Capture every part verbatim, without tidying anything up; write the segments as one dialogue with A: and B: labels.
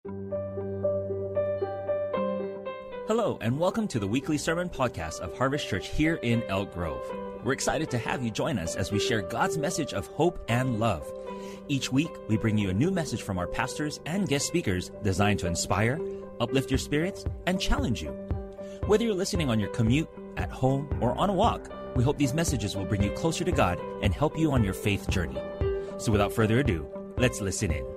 A: Hello, and welcome to the weekly sermon podcast of Harvest Church here in Elk Grove. We're excited to have you join us as we share God's message of hope and love. Each week, we bring you a new message from our pastors and guest speakers designed to inspire, uplift your spirits, and challenge you. Whether you're listening on your commute, at home, or on a walk, we hope these messages will bring you closer to God and help you on your faith journey. So without further ado, let's listen in.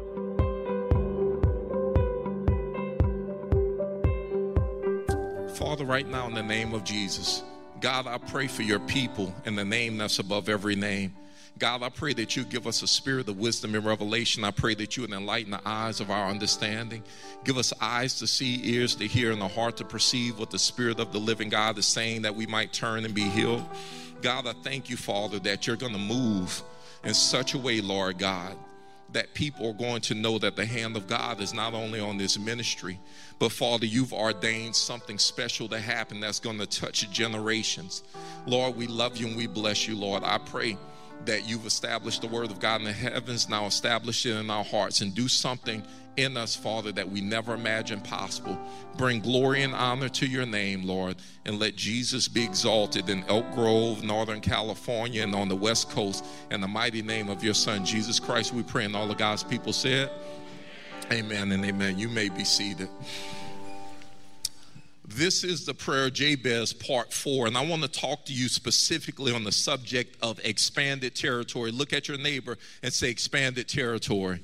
B: Father, right now in the name of Jesus, God, I pray for your people in the name that's above every name. God, I pray that you give us a spirit of wisdom and revelation. I pray that you would enlighten the eyes of our understanding. Give us eyes to see, ears to hear, and a heart to perceive what the Spirit of the living God is saying, that we might turn and be healed. God, I thank you, Father, that you're going to move in such a way, Lord God, that people are going to know that the hand of God is not only on this ministry, but Father, you've ordained something special to happen that's going to touch generations. Lord, we love you and we bless you, Lord. I pray that you've established the word of God in the heavens, now establish it in our hearts and do something in us, Father, that we never imagined possible. Bring glory and honor to your name, Lord, and let Jesus be exalted in Elk Grove, Northern California, and on the West Coast. In the mighty name of your Son, Jesus Christ, we pray, and all of God's people said, amen and amen. You may be seated. This is the prayer Jabez part four, and I want to talk to you specifically on the subject of expanded territory. Look at your neighbor and say expanded territory.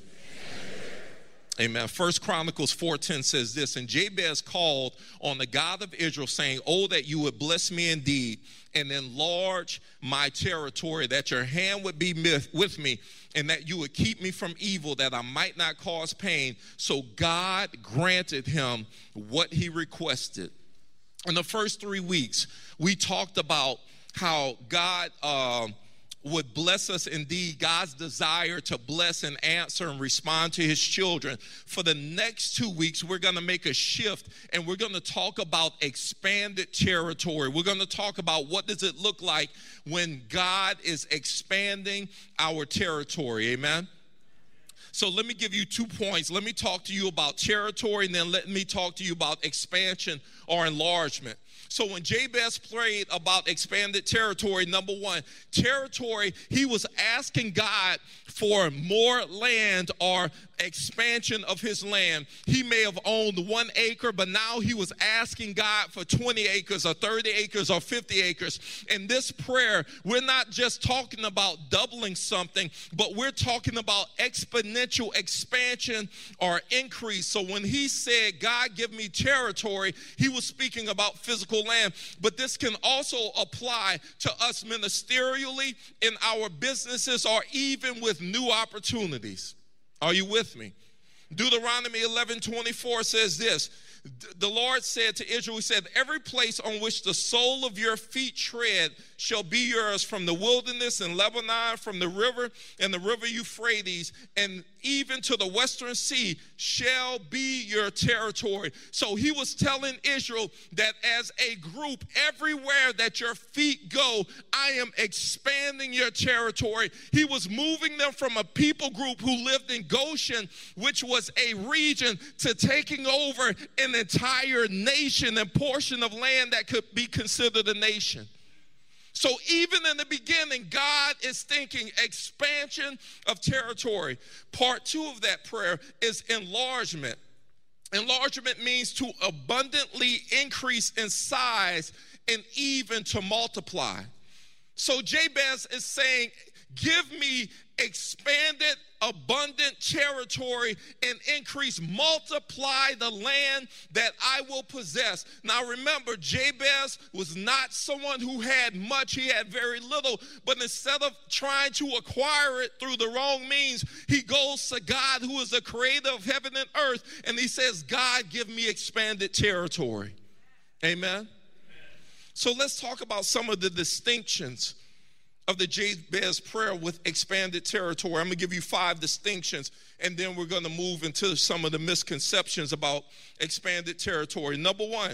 B: Amen. First Chronicles four ten says this, and Jabez called on the God of Israel, saying, oh, that you would bless me indeed and enlarge my territory, that your hand would be with me, and that you would keep me from evil, that I might not cause pain. So God granted him what he requested. In the first three weeks, we talked about how God uh, would bless us indeed, God's desire to bless and answer and respond to his children. For the next two weeks, we're going to make a shift, and we're going to talk about expanded territory. We're going to talk about what does it look like when God is expanding our territory. Amen. So let me give you two points. Let me talk to you about territory, and then let me talk to you about expansion or enlargement. So when Jabez prayed about expanded territory, number one, territory, he was asking God for more land or expansion of his land. He may have owned one acre, but now he was asking God for twenty acres or thirty acres or fifty acres. In this prayer, we're not just talking about doubling something, but we're talking about exponential expansion or increase. So when he said, God, give me territory, he was speaking about physical land. But this can also apply to us ministerially, in our businesses, or even with new opportunities. Are you with me? Deuteronomy eleven twenty-four says this. The Lord said to Israel, he said, every place on which the sole of your feet tread shall be yours, from the wilderness and Lebanon, from the river and the river Euphrates, and even to the western sea shall be your territory. So he was telling Israel that as a group, everywhere that your feet go, I am expanding your territory. He was moving them from a people group who lived in Goshen, which was a region, to taking over an entire nation and portion of land that could be considered a nation. So even in the beginning, God is thinking expansion of territory. Part two of that prayer is enlargement. Enlargement means to abundantly increase in size and even to multiply. So Jabez is saying, give me expanded, abundant territory and increase, multiply the land that I will possess. Now remember, Jabez was not someone who had much. He had very little. But instead of trying to acquire it through the wrong means, he goes to God, who is the creator of heaven and earth, and he says, God, give me expanded territory. Amen? Amen. So let's talk about some of the distinctions of the Jabez prayer with expanded territory. I'm going to give you five distinctions, and then we're going to move into some of the misconceptions about expanded territory. Number one,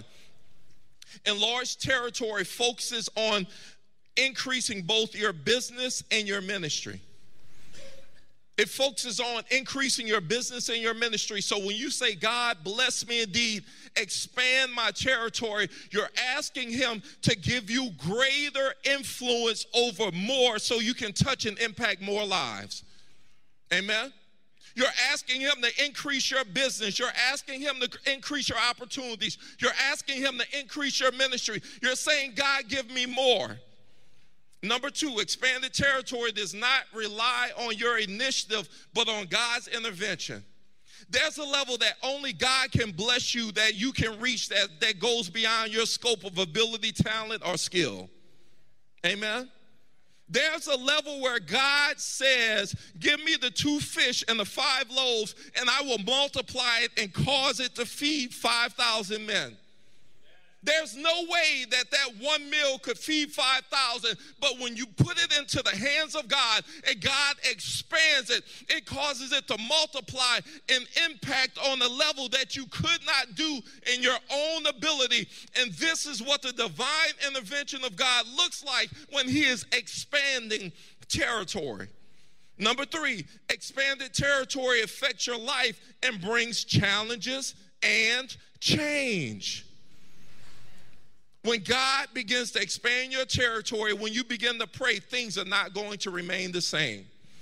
B: enlarged territory focuses on increasing both your business and your ministry. It focuses on increasing your business and your ministry. So when you say, God, bless me indeed, expand my territory, you're asking him to give you greater influence over more so you can touch and impact more lives. Amen? You're asking him to increase your business. You're asking him to increase your opportunities. You're asking him to increase your ministry. You're saying, God, give me more. Number two, expanded territory does not rely on your initiative, but on God's intervention. There's a level that only God can bless you, that you can reach, that, that goes beyond your scope of ability, talent, or skill. Amen? There's a level where God says, give me the two fish and the five loaves, and I will multiply it and cause it to feed five thousand men. There's no way that that one meal could feed five thousand, but when you put it into the hands of God and God expands it, it causes it to multiply and impact on a level that you could not do in your own ability. And this is what the divine intervention of God looks like when he is expanding territory. Number three, expanded territory affects your life and brings challenges and change. When God begins to expand your territory, when you begin to pray, things are not going to remain the same.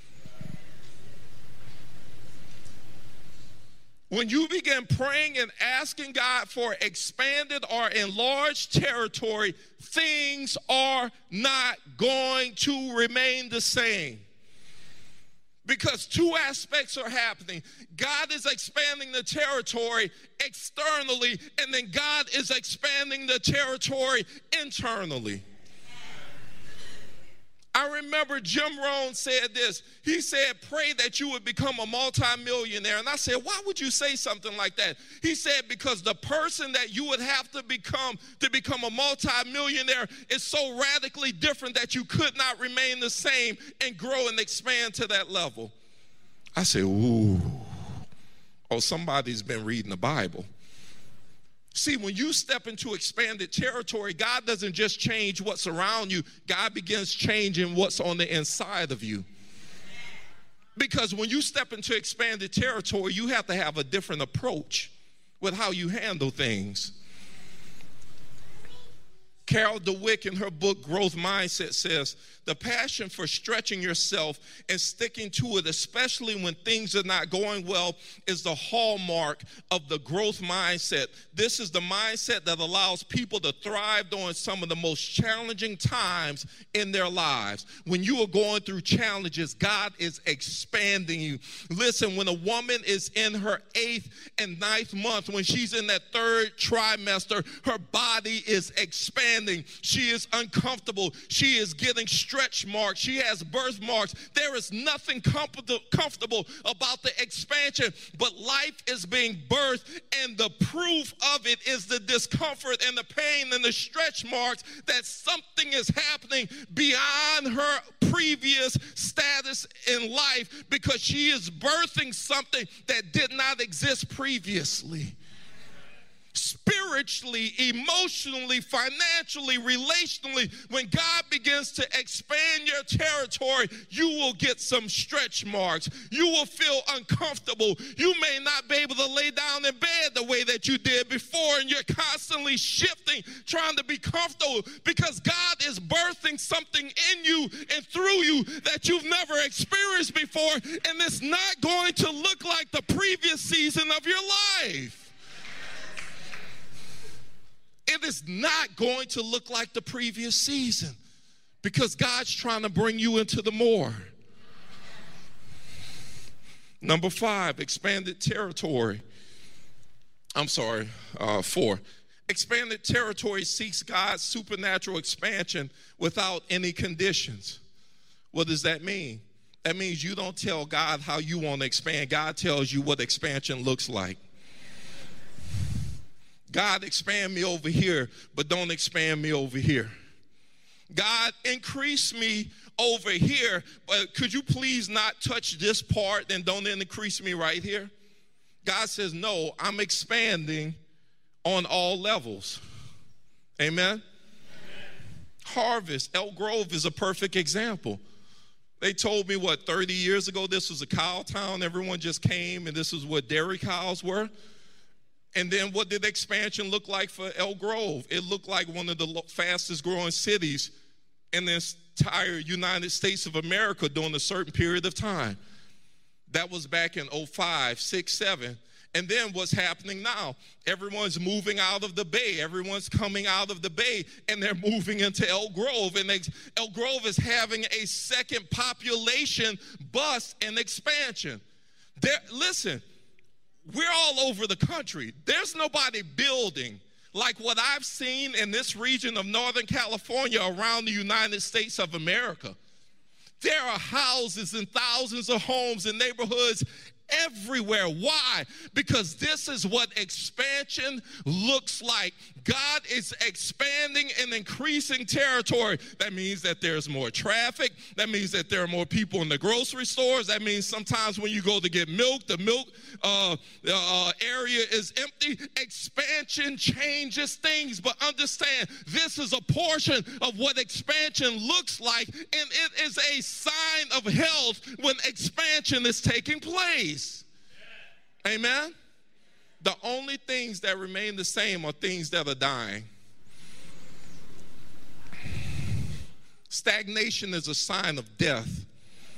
B: When you begin praying and asking God for expanded or enlarged territory, things are not going to remain the same. Because two aspects are happening. God is expanding the territory externally, and then God is expanding the territory internally. I remember Jim Rohn said this. He said, pray that you would become a multimillionaire. And I said, why would you say something like that? He said, because the person that you would have to become to become a multimillionaire is so radically different that you could not remain the same and grow and expand to that level. I said, ooh. Oh, somebody's been reading the Bible. See, when you step into expanded territory, God doesn't just change what's around you. God begins changing what's on the inside of you. Because when you step into expanded territory, you have to have a different approach with how you handle things. Carol DeWitt, in her book, Growth Mindset, says, the passion for stretching yourself and sticking to it, especially when things are not going well, is the hallmark of the growth mindset. This is the mindset that allows people to thrive during some of the most challenging times in their lives. When you are going through challenges, God is expanding you. Listen, when a woman is in her eighth and ninth month, when she's in that third trimester, her body is expanding. She is uncomfortable. She is getting stretch marks. She has birthmarks. There is nothing comfortable, comfortable about the expansion, but life is being birthed, and the proof of it is the discomfort and the pain and the stretch marks that something is happening beyond her previous status in life, because she is birthing something that did not exist previously. Spiritually, emotionally, financially, relationally, when God begins to expand your territory, you will get some stretch marks. You will feel uncomfortable. You may not be able to lay down in bed the way that you did before, and you're constantly shifting, trying to be comfortable, because God is birthing something in you and through you that you've never experienced before, and it's not going to look like the previous season of your life. It is not going to look like the previous season, because God's trying to bring you into the more. Number five, expanded territory. I'm sorry, uh, four. Expanded territory seeks God's supernatural expansion without any conditions. What does that mean? That means you don't tell God how you want to expand. God tells you what expansion looks like. God, expand me over here, but don't expand me over here. God, increase me over here, but could you please not touch this part and don't increase me right here? God says, no, I'm expanding on all levels. Amen? Amen. Harvest, Elk Grove is a perfect example. They told me, what, thirty years ago, this was a cow town. Everyone just came, and this is what dairy cows were. And then what did expansion look like for Elk Grove? It looked like one of the fastest growing cities in the entire United States of America during a certain period of time. That was back in oh five, six, seven. And then what's happening now? Everyone's moving out of the Bay. Everyone's coming out of the Bay, and they're moving into Elk Grove. And they, Elk Grove is having a second population bust and expansion. There, listen, we're all over the country. There's nobody building like what I've seen in this region of Northern California around the United States of America. There are houses and thousands of homes and neighborhoods everywhere. Why? Because this is what expansion looks like. God is expanding and increasing territory. That means that there's more traffic. That means that there are more people in the grocery stores. That means sometimes when you go to get milk, the milk uh, uh, area is empty. Expansion changes things, but understand this is a portion of what expansion looks like, and it is a sign of health when expansion is taking place. Amen? The only things that remain the same are things that are dying. Stagnation is a sign of death.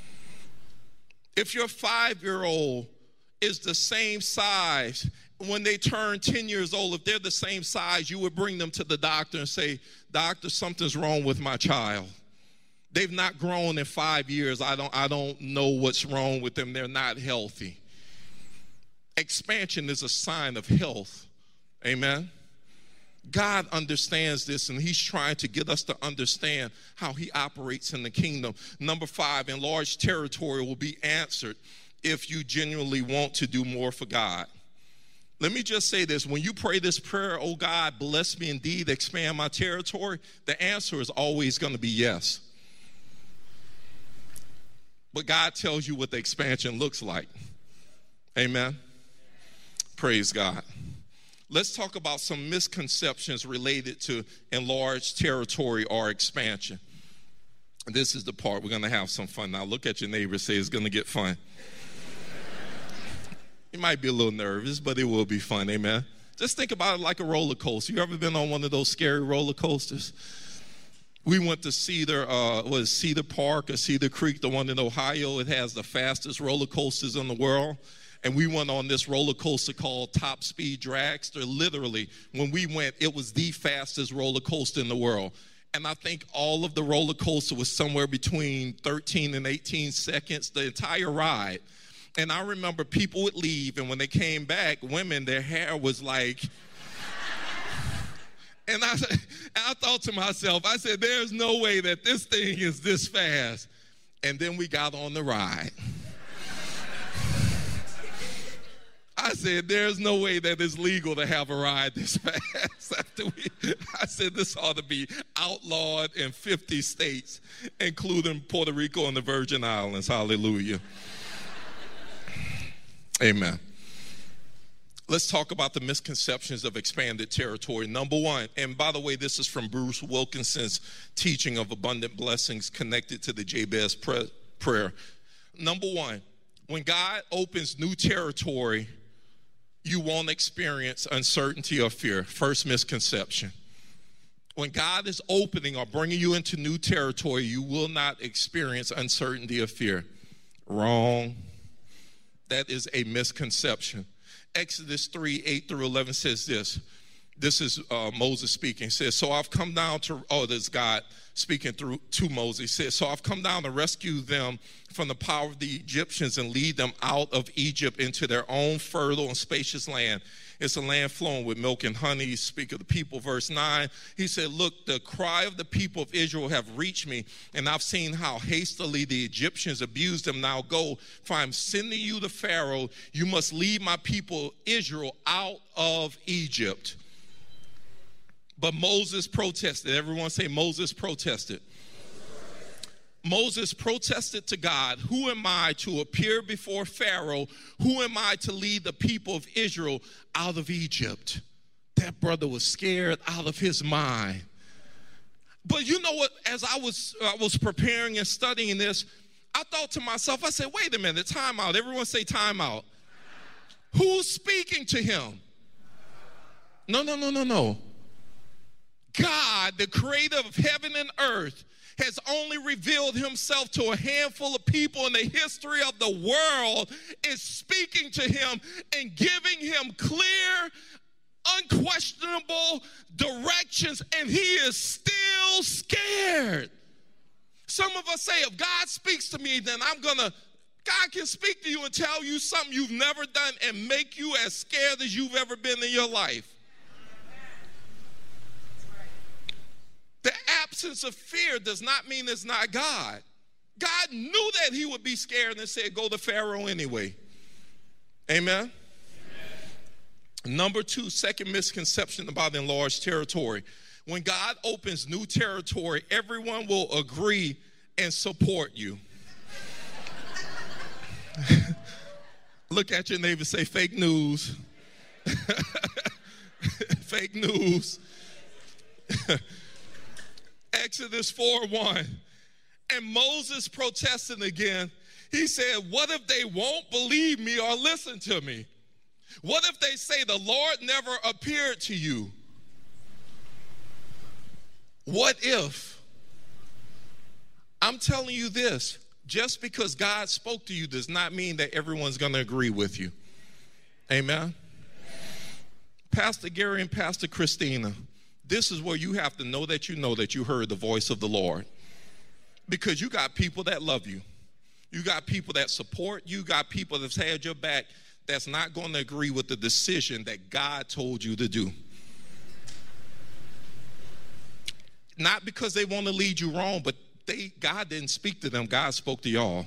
B: If your five-year-old is the same size, when they turn ten years old, if they're the same size, you would bring them to the doctor and say, "Doctor, something's wrong with my child. They've not grown in five years. I don't, I don't know what's wrong with them. They're not healthy." Expansion is a sign of health. Amen. God understands this, and he's trying to get us to understand how he operates in the kingdom. Number five, enlarged territory will be answered if you genuinely want to do more for God. Let me just say this. When you pray this prayer, "Oh God, bless me indeed, expand my territory," the answer is always going to be yes. But God tells you what the expansion looks like. Amen. Praise God. Let's talk about some misconceptions related to enlarged territory or expansion. This is the part we're going to have some fun. Now look at your neighbor and say it's going to get fun. You might be a little nervous, but it will be fun. Amen. Just think about it like a roller coaster. You ever been on one of those scary roller coasters? We went to Cedar, uh, what is Cedar Park or Cedar Creek, the one in Ohio. It has the fastest roller coasters in the world. And we went on this roller coaster called Top Speed Dragster. Literally, when we went, it was the fastest roller coaster in the world. And I think all of the roller coaster was somewhere between thirteen and eighteen seconds, the entire ride. And I remember people would leave, and when they came back, women, their hair was like... And I, I thought to myself, I said, there's no way that this thing is this fast. And then we got on the ride. I said, there's no way that it's legal to have a ride this fast. After we, I said, this ought to be outlawed in fifty states, including Puerto Rico and the Virgin Islands. Hallelujah. Amen. Let's talk about the misconceptions of expanded territory. Number one, and by the way, this is from Bruce Wilkinson's teaching of abundant blessings connected to the Jabez prayer. Number one, when God opens new territory, you won't experience uncertainty or fear. First misconception. When God is opening or bringing you into new territory, you will not experience uncertainty or fear. Wrong. That is a misconception. Exodus three, eight through eleven says this. This is uh, Moses speaking. He says, so I've come down to, oh, this is God speaking through to Moses. He says, so I've come down to rescue them from the power of the Egyptians and lead them out of Egypt into their own fertile and spacious land. It's a land flowing with milk and honey. Speak of the people, verse nine. He said, look, the cry of the people of Israel have reached me, and I've seen how hastily the Egyptians abused them. Now go, for I'm sending you to Pharaoh. You must lead my people Israel out of Egypt. But Moses protested. Everyone say Moses protested. Moses protested to God, who am I to appear before Pharaoh? Who am I to lead the people of Israel out of Egypt? That brother was scared out of his mind. But you know what? As I was, I was preparing and studying this, I thought to myself, I said, wait a minute, time out. Everyone say time out. Who's speaking to him? No, no, no, no, no. God, the creator of heaven and earth, has only revealed himself to a handful of people in the history of the world, is speaking to him and giving him clear, unquestionable directions, and he is still scared. Some of us say, if God speaks to me, then I'm going to, God can speak to you and tell you something you've never done and make you as scared as you've ever been in your life. The absence of fear does not mean it's not God. God knew that he would be scared and said, go to Pharaoh anyway. Amen? Amen. Number two, second misconception about enlarged territory. When God opens new territory, everyone will agree and support you. Look at your neighbor and say, fake news. Fake news. Exodus four one. And Moses protested again. He said, what if they won't believe me or listen to me? What if they say the Lord never appeared to you? What if? I'm telling you this, just because God spoke to you does not mean that everyone's going to agree with you. Amen? Pastor Gary and Pastor Christina, this is where you have to know that you know that you heard the voice of the Lord. Because you got people that love you. You got people that support you. You got people that's had your back that's not going to agree with the decision that God told you to do. Not because they want to lead you wrong, but they God didn't speak to them. God spoke to y'all.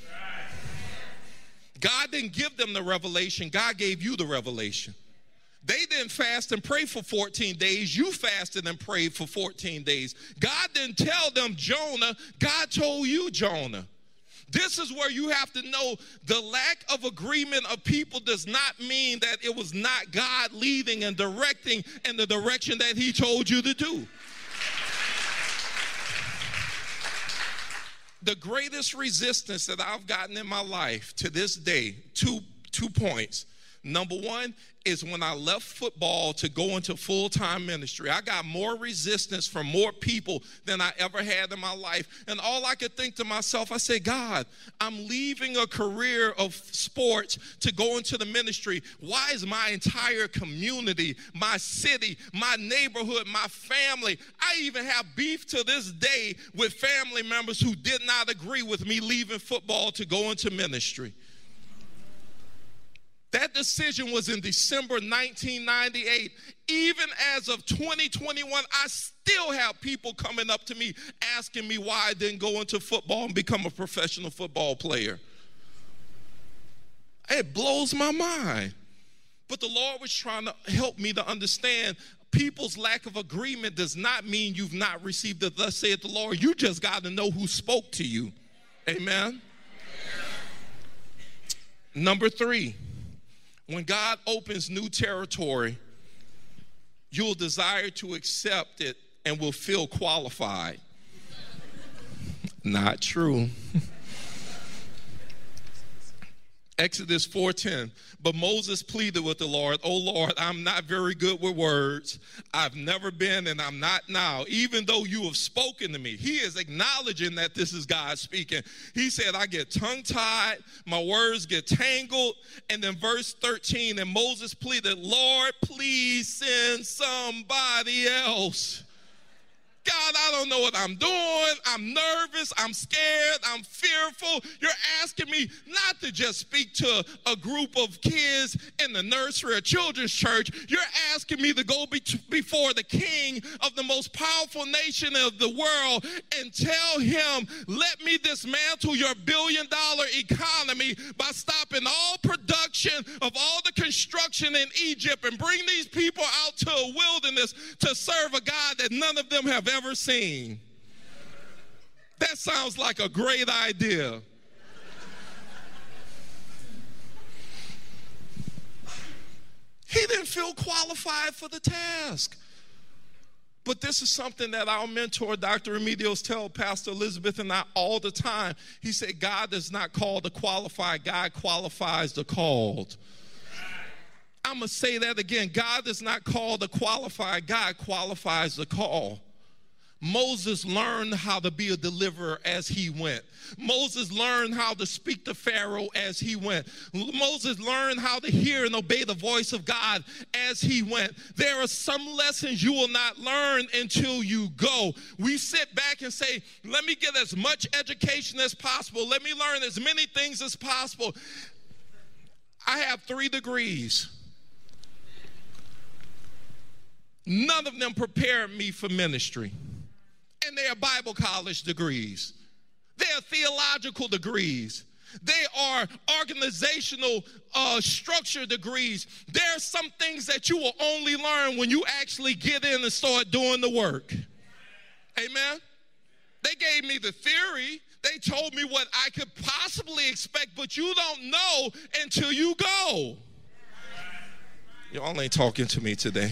B: God didn't give them the revelation. God gave you the revelation. They didn't fast and pray for fourteen days. You fasted and prayed for fourteen days. God didn't tell them Jonah. God told you Jonah. This is where you have to know the lack of agreement of people does not mean that it was not God leading and directing in the direction that he told you to do. The greatest resistance that I've gotten in my life to this day, two, two points. Number one is when I left football to go into full-time ministry. I got more resistance from more people than I ever had in my life. And all I could think to myself, I said, God, I'm leaving a career of sports to go into the ministry. Why is my entire community, my city, my neighborhood, my family, I even have beef to this day with family members who did not agree with me leaving football to go into ministry. That decision was in December nineteen ninety-eight. Even as of twenty twenty-one, I still have people coming up to me asking me why I didn't go into football and become a professional football player. It blows my mind. But the Lord was trying to help me to understand people's lack of agreement does not mean you've not received it. Thus saith the Lord. You just got to know who spoke to you. Amen. Number three. When God opens new territory, you'll desire to accept it and will feel qualified. Not true. Exodus four ten, but Moses pleaded with the Lord, oh Lord, I'm not very good with words. I've never been and I'm not now, even though you have spoken to me. He is acknowledging that this is God speaking. He said, I get tongue-tied, my words get tangled. And then verse thirteen, and Moses pleaded, Lord, please send somebody else. God, I don't know what I'm doing. I'm nervous. I'm scared. I'm fearful. You're asking me not to just speak to a group of kids in the nursery or children's church. You're asking me to go be- before the king of the most powerful nation of the world and tell him, let me dismantle your billion dollar economy by stopping all production of all the construction in Egypt and bring these people out to a wilderness to serve a God that none of them have ever seen. That sounds like a great idea. He didn't feel qualified for the task. But this is something that our mentor, Doctor Remedios, tells Pastor Elizabeth and I all the time. He said, God does not call the qualified, God qualifies the called. I'm going to say that again. God does not call the qualified, God qualifies the call. Moses learned how to be a deliverer as he went. Moses learned how to speak to Pharaoh as he went. Moses learned how to hear and obey the voice of God as he went. There are some lessons you will not learn until you go. We sit back and say, let me get as much education as possible. Let me learn as many things as possible. I have three degrees. None of them prepared me for ministry. And they are Bible college degrees. They are theological degrees. They are organizational uh, structure degrees. There are some things that you will only learn when you actually get in and start doing the work. Amen? They gave me the theory. They told me what I could possibly expect, but you don't know until you go. Y'all ain't talking to me today.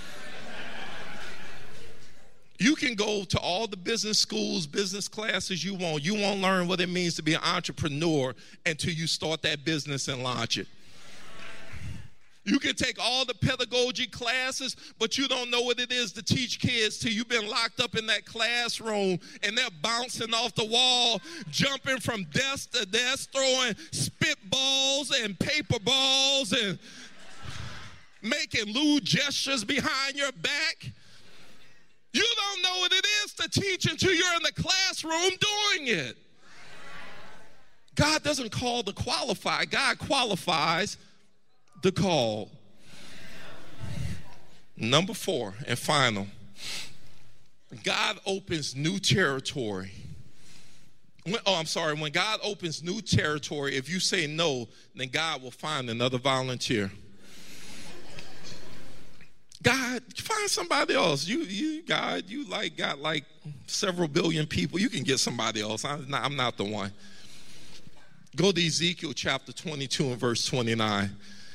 B: You can go to all the business schools, business classes you want. You won't learn what it means to be an entrepreneur until you start that business and launch it. You can take all the pedagogy classes, but you don't know what it is to teach kids till you've been locked up in that classroom and they're bouncing off the wall, jumping from desk to desk, throwing spitballs and paper balls and making lewd gestures behind your back. You don't know what it is to teach until you're in the classroom doing it. God doesn't call the qualified. God qualifies the called. Number four and final. God opens new territory. When, oh, I'm sorry. When God opens new territory, if you say no, then God will find another volunteer. God, find somebody else. You, you, God, you like got like several billion people. You can get somebody else. I'm not, I'm not the one. Go to Ezekiel chapter twenty-two and verse twenty-nine.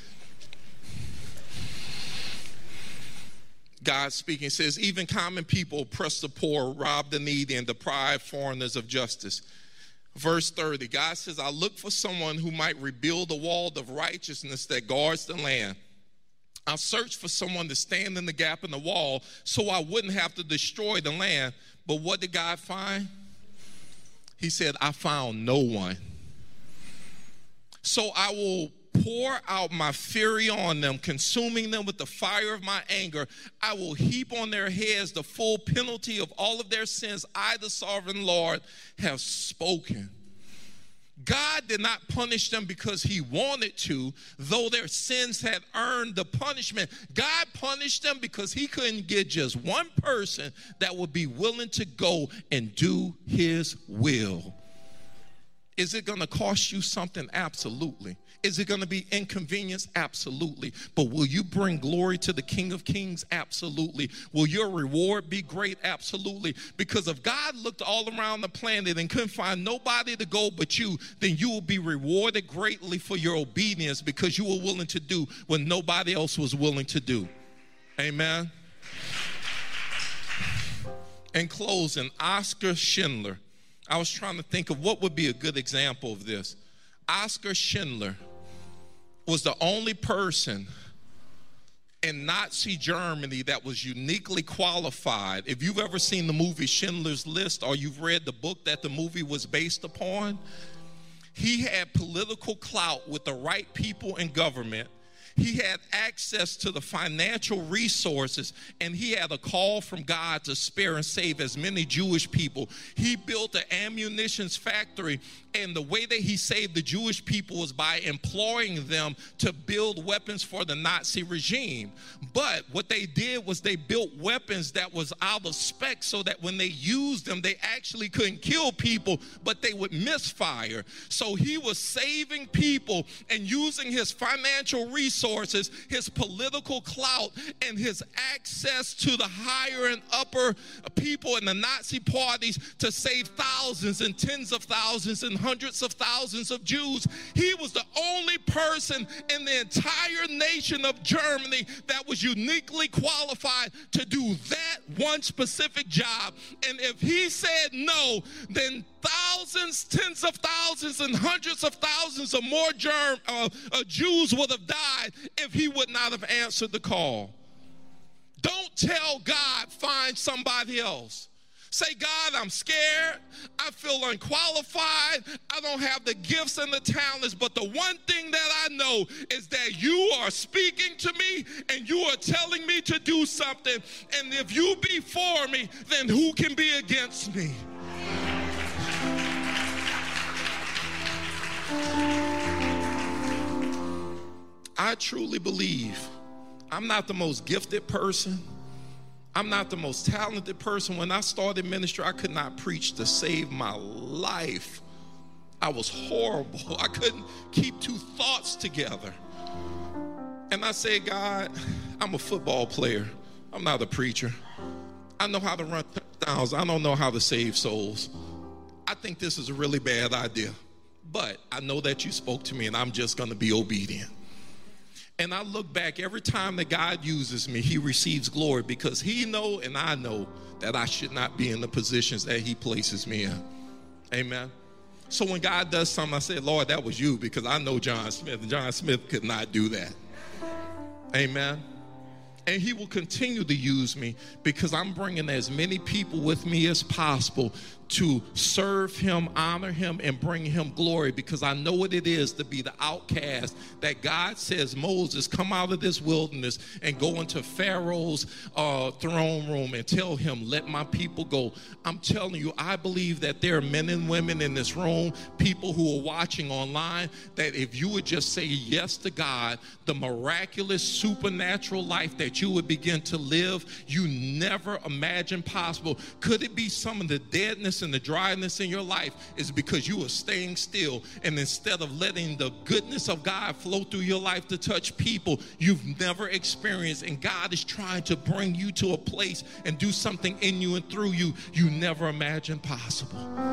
B: God speaking says, even common people oppress the poor, rob the needy, and deprive foreigners of justice. Verse thirty, God says, I look for someone who might rebuild the wall of righteousness that guards the land. I searched for someone to stand in the gap in the wall so I wouldn't have to destroy the land. But what did God find? He said, I found no one. So I will pour out my fury on them, consuming them with the fire of my anger. I will heap on their heads the full penalty of all of their sins. I, the sovereign Lord, have spoken. God did not punish them because he wanted to, though their sins had earned the punishment. God punished them because he couldn't get just one person that would be willing to go and do his will. Is it going to cost you something? Absolutely. Is it going to be inconvenience? Absolutely. But will you bring glory to the King of Kings? Absolutely. Will your reward be great? Absolutely. Because if God looked all around the planet and couldn't find nobody to go but you, then you will be rewarded greatly for your obedience because you were willing to do what nobody else was willing to do. Amen. In closing, Oskar Schindler. I was trying to think of what would be a good example of this. Oskar Schindler was the only person in Nazi Germany that was uniquely qualified. If you've ever seen the movie Schindler's List or you've read the book that the movie was based upon, he had political clout with the right people in government. He had access to the financial resources, and he had a call from God to spare and save as many Jewish people. He built an ammunition factory, and the way that he saved the Jewish people was by employing them to build weapons for the Nazi regime. But what they did was they built weapons that was out of spec so that when they used them, they actually couldn't kill people, but they would misfire. So he was saving people and using his financial resources resources, his political clout, and his access to the higher and upper people in the Nazi parties to save thousands and tens of thousands and hundreds of thousands of Jews. He was the only person in the entire nation of Germany that was uniquely qualified to do that one specific job. And if he said no, then thousands, tens of thousands, and hundreds of thousands of more germ, uh, uh, Jews would have died if he would not have answered the call. Don't tell God, find somebody else. Say, God, I'm scared. I feel unqualified. I don't have the gifts and the talents. But the one thing that I know is that you are speaking to me and you are telling me to do something. And if you be for me, then who can be against me? I truly believe I'm not the most gifted person. I'm not the most talented person. When I started ministry, I could not preach to save my life. I was horrible. I couldn't keep two thoughts together. And I said, God, I'm a football player. I'm not a preacher. I know how to run touchdowns. I don't know how to save souls. I think this is a really bad idea. But I know that you spoke to me, and I'm just going to be obedient. And I look back, every time that God uses me, he receives glory because he know and I know that I should not be in the positions that he places me in. Amen. So when God does something, I say, Lord, that was you, because I know John Smith. John Smith could not do that. Amen. And he will continue to use me because I'm bringing as many people with me as possible to serve him, honor him, and bring him glory, because I know what it is to be the outcast that God says, Moses, come out of this wilderness and go into Pharaoh's uh, throne room and tell him, let my people go. I'm telling you, I believe that there are men and women in this room, people who are watching online, that if you would just say yes to God, the miraculous, supernatural life that you would begin to live, you never imagined possible. Could it be some of the deadness and the dryness in your life is because you are staying still, and instead of letting the goodness of God flow through your life to touch people you've never experienced, and God is trying to bring you to a place and do something in you and through you you never imagined possible.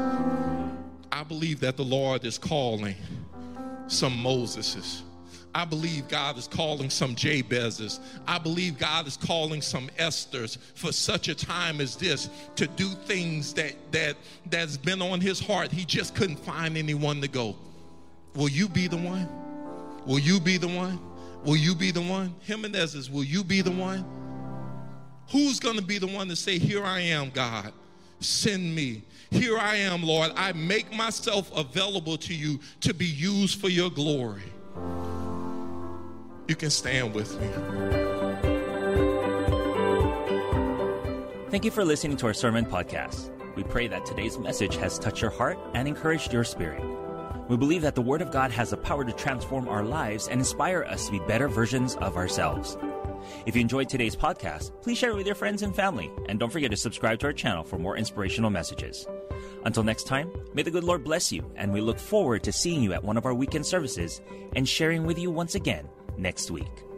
B: I believe that the Lord is calling some Moseses. I believe God is calling some Jabezes. I believe God is calling some Esthers for such a time as this to do things that, that, that's been on his heart. He just couldn't find anyone to go. Will you be the one? Will you be the one? Will you be the one? Jimenez's, will you be the one? Who's going to be the one to say, here I am, God, send me. Here I am, Lord. I make myself available to you to be used for your glory. You can stand with me.
A: Thank you for listening to our sermon podcast. We pray that today's message has touched your heart and encouraged your spirit. We believe that the Word of God has the power to transform our lives and inspire us to be better versions of ourselves. If you enjoyed today's podcast, please share it with your friends and family. And don't forget to subscribe to our channel for more inspirational messages. Until next time, may the good Lord bless you, and we look forward to seeing you at one of our weekend services and sharing with you once again next week.